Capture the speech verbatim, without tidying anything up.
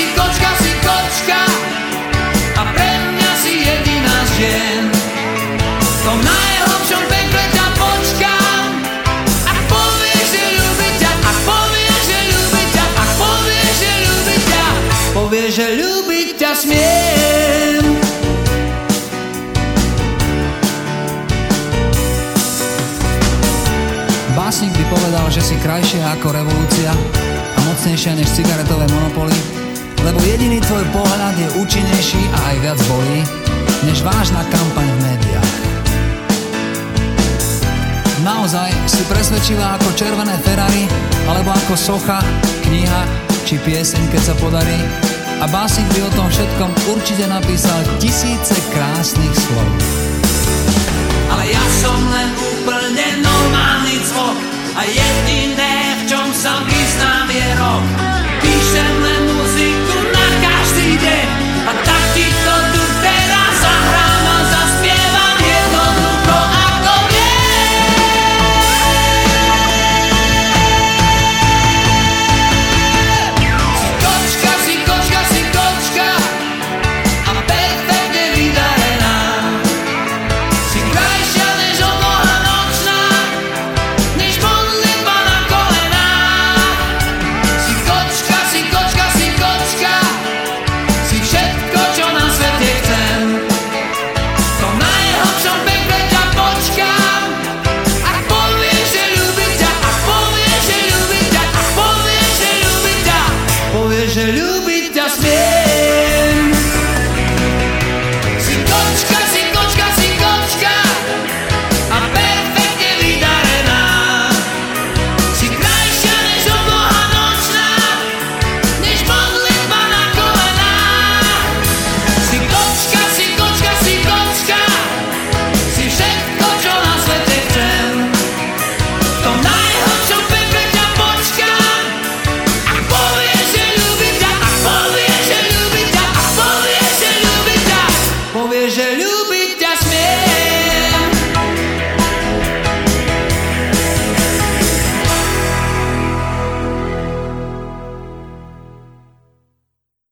kočka, si kočka a pre mňa si jediná z žien. V tom najhlbšom pekle ťa počkám, ak povieš, že ľúbi ťa, ak povieš, že ľúbi ťa, ak povieš, že ľúbi ťa, povieš, že ľúbiť ťa smiem. Básnik by povedal, že si krajšia ako revolúcia a mocnejšia než cigaretové monopoly, lebo jediný tvoj pohľad je účinnejší a aj viac bolí, než vážna kampaň v médiách. Naozaj si presvedčivá ako červené Ferrari, alebo ako socha, kniha či pieseň, keď sa podarí. A básnik by o tom všetkom určite napísal tisíce krásnych slov. Ale ja som len úplne normálny cvok a jediné, v čom sa vyznám, je rock. Píšem len muziku na každý deň a tak ti to tu teraz zahrám a zaspievam jednoducho ako viem. Si kočka, si kočka, si kočka a perfektne vydarená. Si krajšia než obloha nočná, než modlitba na kolenách. Si kočka, si kočka, si kočka, si všetko, čo na svete chcem. V tom najhlbšom pekle ťa počkám, ak povieš, že ľúbi ťa, ak povieš, že ľúbi ťa, ak povieš, že ľúbi ťa, povieš, že ľúbiť ťa smiem. Si kočka, si kočka, si kočka a perfektne vydarená. Si krajšia než obloha nočná, než modlitba na kolenách. Si kočka, si kočka, si kočka, si všetko, čo na svete chcem. V tom najhlbšom pekle ťa počkám, ak povieš, že ľúbi ťa, ak povieš, že ľúbi ťa, ak povieš, že ľúbi ťa, povieš, že ľúbiť ťa smiem.